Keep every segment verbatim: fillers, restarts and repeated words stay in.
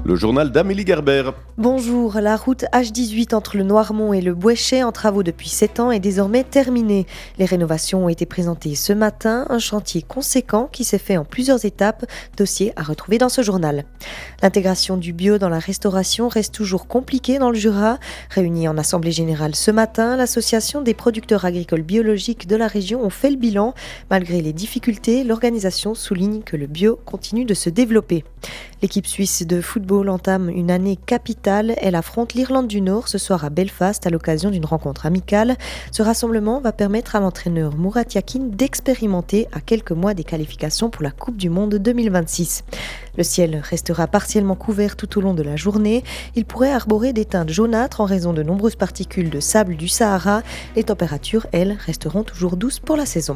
Le journal d'Amélie Gerber. Bonjour, la route H dix-huit entre le Noirmont et le Bouéchet, en travaux depuis sept ans, est désormais terminée. Les rénovations ont été présentées ce matin, un chantier conséquent qui s'est fait en plusieurs étapes, dossier à retrouver dans ce journal. L'intégration du bio dans la restauration reste toujours compliquée dans le Jura. Réunie en assemblée générale ce matin, l'association des producteurs agricoles biologiques de la région ont fait le bilan. Malgré les difficultés, l'organisation souligne que le bio continue de se développer. L'équipe suisse de football entame une année capitale. Elle affronte l'Irlande du Nord ce soir à Belfast à l'occasion d'une rencontre amicale. Ce rassemblement va permettre à l'entraîneur Murat Yakin d'expérimenter à quelques mois des qualifications pour la Coupe du Monde deux mille vingt-six. Le ciel restera partiellement couvert tout au long de la journée. Il pourrait arborer des teintes jaunâtres en raison de nombreuses particules de sable du Sahara. Les températures, elles, resteront toujours douces pour la saison.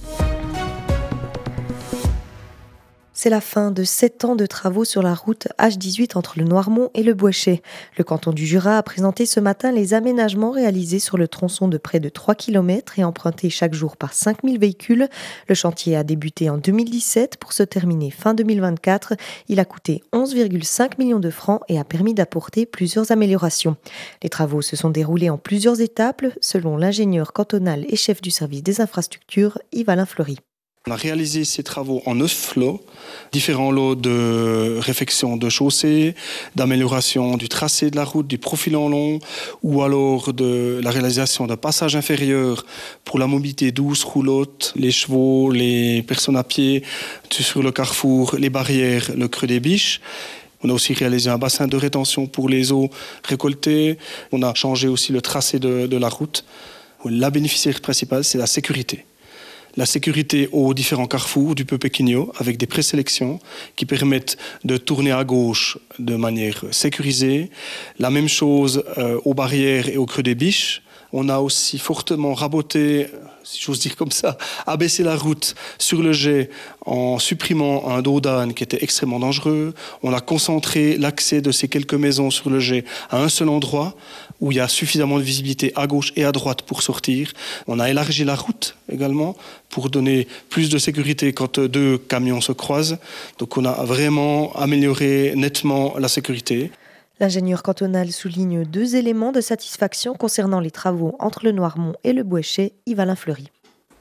C'est la fin de sept ans de travaux sur la route H dix-huit entre le Noirmont et le Bouéchet. Le canton du Jura a présenté ce matin les aménagements réalisés sur le tronçon de près de trois kilomètres et emprunté chaque jour par cinq mille véhicules. Le chantier a débuté en deux mille dix-sept pour se terminer fin deux mille vingt-quatre. Il a coûté onze virgule cinq millions de francs et a permis d'apporter plusieurs améliorations. Les travaux se sont déroulés en plusieurs étapes, selon l'ingénieur cantonal et chef du service des infrastructures, Yves-Alain Fleury. On a réalisé ces travaux en neuf lots, différents lots de réfection de chaussée, d'amélioration du tracé de la route, du profil en long, ou alors de la réalisation d'un passage inférieur pour la mobilité douce, roulotte, les chevaux, les personnes à pied, sur le carrefour, les barrières, le creux des biches. On a aussi réalisé un bassin de rétention pour les eaux récoltées. On a changé aussi le tracé de, de la route. La bénéficiaire principale, c'est la sécurité. La sécurité aux différents carrefours du peu Péquigno avec des présélections qui permettent de tourner à gauche de manière sécurisée. La même chose euh, aux barrières et au creux des biches. On a aussi fortement raboté, si j'ose dire comme ça, abaissé la route sur le jet en supprimant un dos d'âne qui était extrêmement dangereux. On a concentré l'accès de ces quelques maisons sur le jet à un seul endroit où il y a suffisamment de visibilité à gauche et à droite pour sortir. On a élargi la route également pour donner plus de sécurité quand deux camions se croisent. Donc on a vraiment amélioré nettement la sécurité. L'ingénieur cantonal souligne deux éléments de satisfaction concernant les travaux entre le Noirmont et le Bouéchet, Yves-Alain Fleury.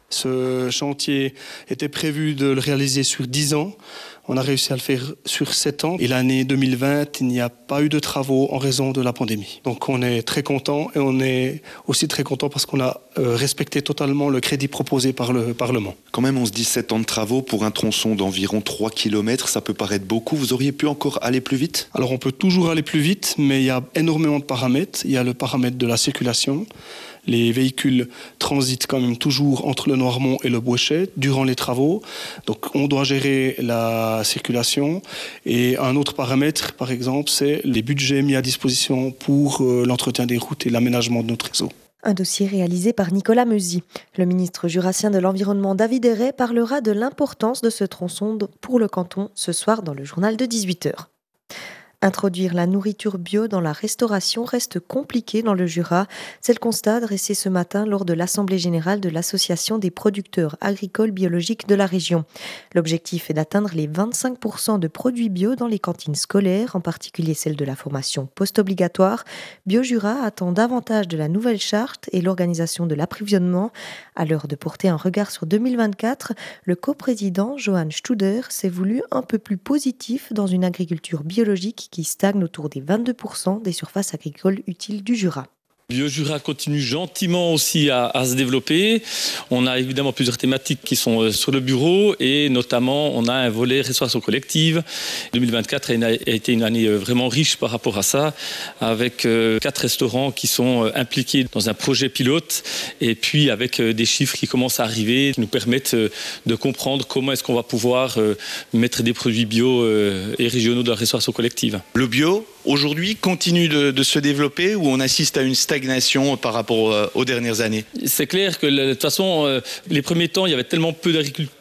Ce chantier était prévu de le réaliser sur dix ans. On a réussi à le faire sur sept ans. Et l'année deux mille vingt, il n'y a pas eu de travaux en raison de la pandémie. Donc on est très content et on est aussi très content parce qu'on a respecté totalement le crédit proposé par le Parlement. Quand même, on se dit sept ans de travaux pour un tronçon d'environ trois kilomètres, ça peut paraître beaucoup. Vous auriez pu encore aller plus vite ? Alors on peut toujours aller plus vite, mais il y a énormément de paramètres. Il y a le paramètre de la circulation. Les véhicules transitent quand même toujours entre le Noirmont et le Bouéchet durant les travaux. Donc on doit gérer la circulation. Et un autre paramètre, par exemple, c'est les budgets mis à disposition pour euh, l'entretien des routes et l'aménagement de notre réseau. Un dossier réalisé par Nicolas Meuzy. Le ministre jurassien de l'Environnement David Héret parlera de l'importance de ce tronçon pour le canton ce soir dans le journal de dix-huit heures. Introduire la nourriture bio dans la restauration reste compliqué dans le Jura. C'est le constat dressé ce matin lors de l'Assemblée générale de l'Association des producteurs agricoles biologiques de la région. L'objectif est d'atteindre les vingt-cinq pour cent de produits bio dans les cantines scolaires, en particulier celles de la formation post-obligatoire. BioJura attend davantage de la nouvelle charte et l'organisation de l'approvisionnement. À l'heure de porter un regard sur deux mille vingt-quatre, le coprésident Johann Studer s'est voulu un peu plus positif dans une agriculture biologique qui stagne autour des vingt-deux pour cent des surfaces agricoles utiles du Jura. BioJura continue gentiment aussi à, à se développer. On a évidemment plusieurs thématiques qui sont sur le bureau et notamment on a un volet restauration collective. deux mille vingt-quatre a été une année vraiment riche par rapport à ça, avec quatre restaurants qui sont impliqués dans un projet pilote et puis avec des chiffres qui commencent à arriver, qui nous permettent de comprendre comment est-ce qu'on va pouvoir mettre des produits bio et régionaux dans la restauration collective. Le bio, aujourd'hui, continue de, de se développer ou on assiste à une stagnation par rapport aux dernières années ? C'est clair que de toute façon, les premiers temps, il y avait tellement peu d'agriculteurs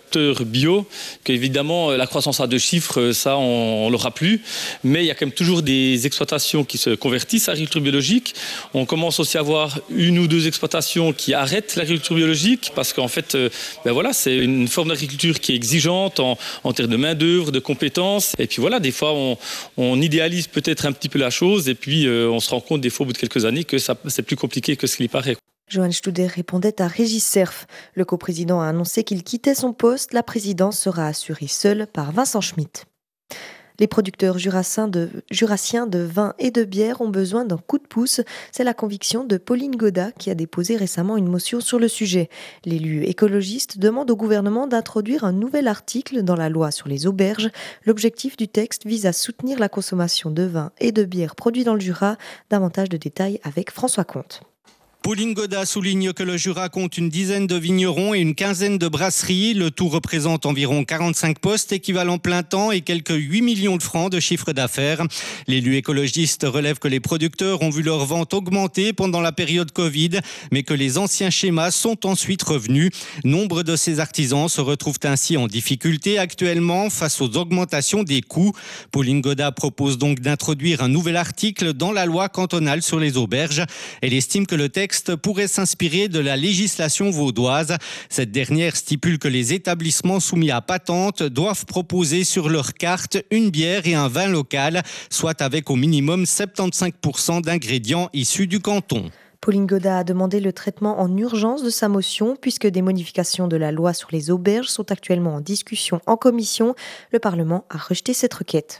tracteurs bio, qu'évidemment la croissance à deux chiffres, ça on ne l'aura plus, mais il y a quand même toujours des exploitations qui se convertissent à l'agriculture biologique. On commence aussi à avoir une ou deux exploitations qui arrêtent l'agriculture biologique parce qu'en fait, ben voilà, c'est une forme d'agriculture qui est exigeante en, en termes de main-d'œuvre, de compétences. Et puis voilà, des fois on, on idéalise peut-être un petit peu la chose et puis euh, on se rend compte des fois au bout de quelques années que ça, c'est plus compliqué que ce qu'il y paraît. Johan Studer répondait à Régis Cerf. Le coprésident a annoncé qu'il quittait son poste. La présidence sera assurée seule par Vincent Schmitt. Les producteurs jurassiens de, jurassiens de vin et de bière ont besoin d'un coup de pouce. C'est la conviction de Pauline Goda qui a déposé récemment une motion sur le sujet. L'élu écologiste demande au gouvernement d'introduire un nouvel article dans la loi sur les auberges. L'objectif du texte vise à soutenir la consommation de vin et de bière produits dans le Jura. Davantage de détails avec François Comte. Pauline Goda souligne que le Jura compte une dizaine de vignerons et une quinzaine de brasseries. Le tout représente environ quarante-cinq postes équivalent plein temps et quelques huit millions de francs de chiffre d'affaires. L'élu écologiste relève que les producteurs ont vu leurs ventes augmenter pendant la période Covid, mais que les anciens schémas sont ensuite revenus. Nombre de ces artisans se retrouvent ainsi en difficulté actuellement face aux augmentations des coûts. Pauline Goda propose donc d'introduire un nouvel article dans la loi cantonale sur les auberges. Elle estime que le texte pourrait s'inspirer de la législation vaudoise. Cette dernière stipule que les établissements soumis à patente doivent proposer sur leur carte une bière et un vin local, soit avec au minimum soixante-quinze pour cent d'ingrédients issus du canton. Pauline Goda a demandé le traitement en urgence de sa motion puisque des modifications de la loi sur les auberges sont actuellement en discussion en commission. Le Parlement a rejeté cette requête.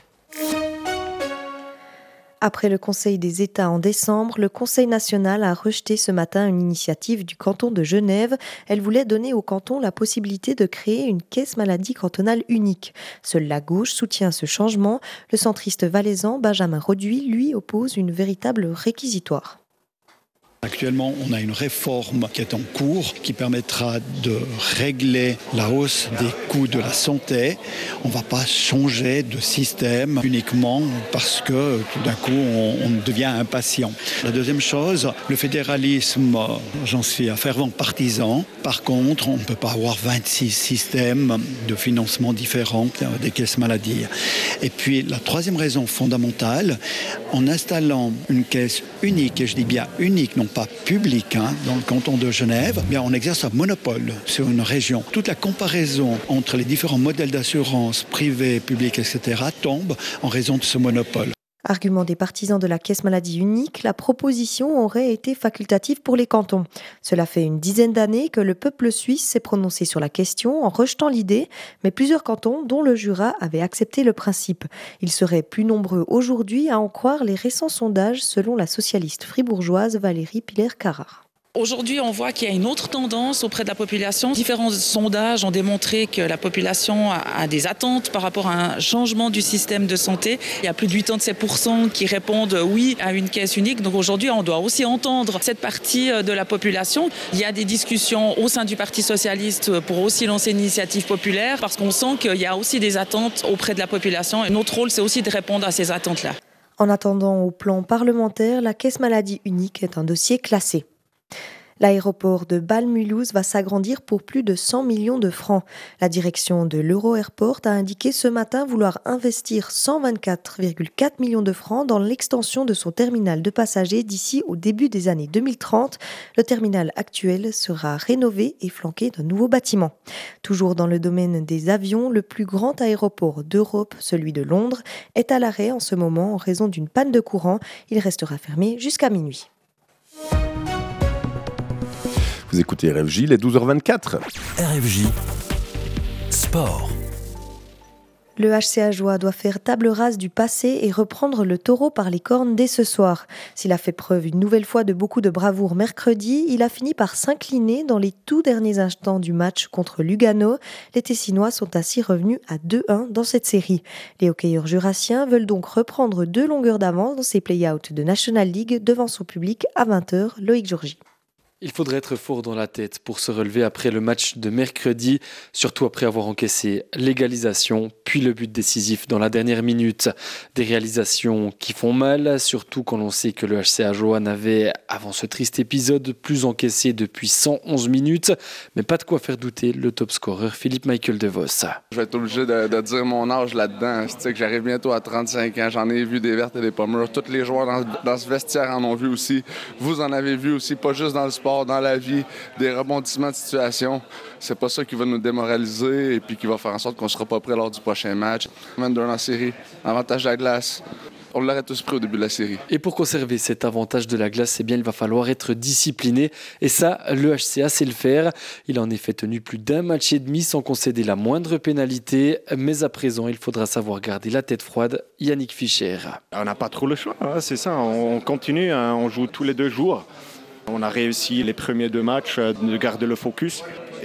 Après le Conseil des États en décembre, le Conseil national a rejeté ce matin une initiative du canton de Genève. Elle voulait donner au canton la possibilité de créer une caisse maladie cantonale unique. Seule la gauche soutient ce changement. Le centriste valaisan Benjamin Roduit, lui, oppose une véritable réquisitoire. Actuellement, on a une réforme qui est en cours qui permettra de régler la hausse des coûts de la santé. On ne va pas changer de système uniquement parce que tout d'un coup, on, on devient impatient. La deuxième chose, le fédéralisme, j'en suis un fervent partisan. Par contre, on ne peut pas avoir vingt-six systèmes de financement différents des caisses maladies. Et puis, la troisième raison fondamentale, en installant une caisse unique, et je dis bien unique, non pas public, hein, dans le canton de Genève, bien on exerce un monopole sur une région. Toute la comparaison entre les différents modèles d'assurance privés, publics, et cetera tombe en raison de ce monopole. Argument des partisans de la caisse maladie unique, la proposition aurait été facultative pour les cantons. Cela fait une dizaine d'années que le peuple suisse s'est prononcé sur la question en rejetant l'idée, mais plusieurs cantons, dont le Jura, avaient accepté le principe. Ils seraient plus nombreux aujourd'hui à en croire les récents sondages selon la socialiste fribourgeoise Valérie Piller-Carrard. Aujourd'hui, on voit qu'il y a une autre tendance auprès de la population. Différents sondages ont démontré que la population a des attentes par rapport à un changement du système de santé. Il y a plus de quatre-vingt-dix pour cent qui répondent oui à une caisse unique. Donc aujourd'hui, on doit aussi entendre cette partie de la population. Il y a des discussions au sein du Parti socialiste pour aussi lancer une initiative populaire parce qu'on sent qu'il y a aussi des attentes auprès de la population. Et notre rôle, c'est aussi de répondre à ces attentes-là. En attendant, au plan parlementaire, la caisse maladie unique est un dossier classé. L'aéroport de Bâle-Mulhouse va s'agrandir pour plus de cent millions de francs. La direction de l'Euro-Airport a indiqué ce matin vouloir investir cent vingt-quatre virgule quatre millions de francs dans l'extension de son terminal de passagers d'ici au début des années deux mille trente. Le terminal actuel sera rénové et flanqué d'un nouveau bâtiment. Toujours dans le domaine des avions, le plus grand aéroport d'Europe, celui de Londres, est à l'arrêt en ce moment en raison d'une panne de courant. Il restera fermé jusqu'à minuit. Vous écoutez R F J, il est douze heures vingt-quatre. R F J Sport. Le H C Ajoie doit faire table rase du passé et reprendre le taureau par les cornes dès ce soir. S'il a fait preuve une nouvelle fois de beaucoup de bravoure mercredi, il a fini par s'incliner dans les tout derniers instants du match contre Lugano. Les Tessinois sont ainsi revenus à deux un dans cette série. Les hockeyeurs jurassiens veulent donc reprendre deux longueurs d'avance dans ces play-outs de National League devant son public à vingt heures. Loïc Georgie. Il faudrait être fort dans la tête pour se relever après le match de mercredi, surtout après avoir encaissé l'égalisation, puis le but décisif dans la dernière minute. Des réalisations qui font mal, surtout quand l'on sait que le H C Ajoie n'avait, avant ce triste épisode, plus encaissé depuis cent onze minutes. Mais pas de quoi faire douter le top scorer Philippe Michael DeVos. Je vais être obligé de, de dire mon âge là-dedans. Tu sais que j'arrive bientôt à trente-cinq ans. J'en ai vu des vertes et des pommures. Tous les joueurs dans, dans ce vestiaire en ont vu aussi. Vous en avez vu aussi, pas juste dans le sport, dans la vie, des rebondissements de situation. C'est pas ça qui va nous démoraliser et puis qui va faire en sorte qu'on sera pas prêt lors du prochain match. vingt-deux en série, avantage de la glace. On l'aurait tous pris au début de la série. Et pour conserver cet avantage de la glace, eh bien, il va falloir être discipliné. Et ça, le H C A sait le faire. Il a en effet tenu plus d'un match et demi sans concéder la moindre pénalité. Mais à présent, il faudra savoir garder la tête froide. Yannick Fischer. On n'a pas trop le choix, hein, c'est ça. On continue, hein, on joue tous les deux jours. On a réussi les premiers deux matchs de garder le focus.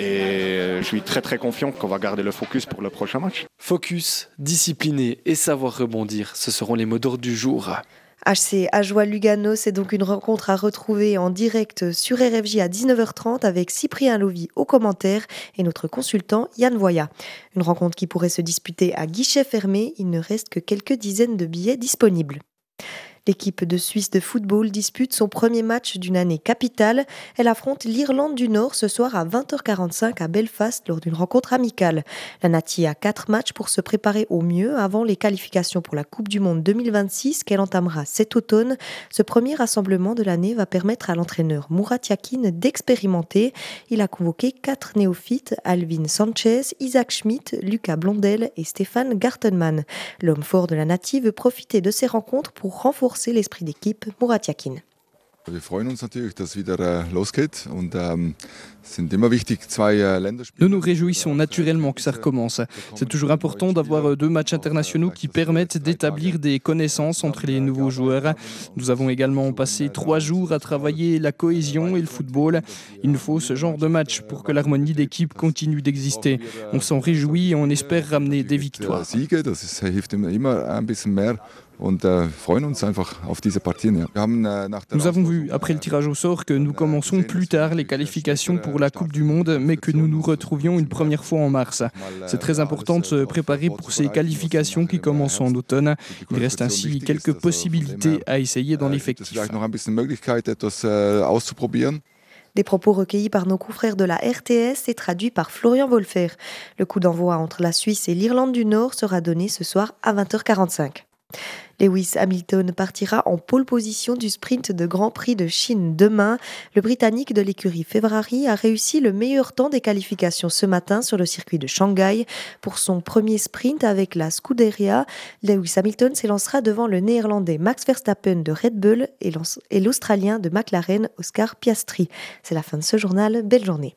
Et je suis très très confiant qu'on va garder le focus pour le prochain match. Focus, discipliné et savoir rebondir, ce seront les mots d'ordre du jour. H C Ajoie-Lugano, c'est donc une rencontre à retrouver en direct sur R F J à dix-neuf heures trente avec Cyprien Lovy aux commentaires et notre consultant Yann Voya. Une rencontre qui pourrait se disputer à guichet fermé, il ne reste que quelques dizaines de billets disponibles. L'équipe de Suisse de football dispute son premier match d'une année capitale. Elle affronte l'Irlande du Nord ce soir à vingt heures quarante-cinq à Belfast lors d'une rencontre amicale. La Nati a quatre matchs pour se préparer au mieux avant les qualifications pour la Coupe du Monde deux mille vingt-six qu'elle entamera cet automne. Ce premier rassemblement de l'année va permettre à l'entraîneur Murat Yakin d'expérimenter. Il a convoqué quatre néophytes, Alvin Sanchez, Isaac Schmidt, Lucas Blondel et Stéphane Gartenmann. L'homme fort de la Nati veut profiter de ces rencontres pour renforcer l'esprit d'équipe, Murat Yakin. Wir freuen uns natürlich, dass es wieder losgeht und ähm, sind immer wichtig zwei Länderspiele. Nous nous réjouissons naturellement que ça recommence. C'est toujours important d'avoir deux matchs internationaux qui permettent d'établir des connaissances entre les nouveaux joueurs. Nous avons également passé trois jours à travailler la cohésion et le football. Il nous faut ce genre de match pour que l'harmonie d'équipe continue d'exister. On s'en réjouit et on espère ramener des victoires. Siege, das hilft immer ein bisschen mehr. Und äh, freuen uns einfach auf diese Partien. Ja. Wir haben, äh, nach der nous avons vu, après le tirage au sort, que nous commençons plus tard les qualifications pour la Coupe du Monde, mais que nous nous retrouvions une première fois en mars. C'est très important de se préparer pour ces qualifications qui commencent en automne. Il reste ainsi quelques possibilités à essayer dans l'effectif. Des propos recueillis par nos confrères de la R T S et traduits par Florian Wolfer. Le coup d'envoi entre la Suisse et l'Irlande du Nord sera donné ce soir à vingt heures quarante-cinq. Lewis Hamilton partira en pole position du sprint de Grand Prix de Chine demain. Le Britannique de l'écurie Ferrari a réussi le meilleur temps des qualifications ce matin sur le circuit de Shanghai. Pour son premier sprint avec la Scuderia, Lewis Hamilton s'élancera devant le Néerlandais Max Verstappen de Red Bull et l'Australien de McLaren Oscar Piastri. C'est la fin de ce journal. Belle journée.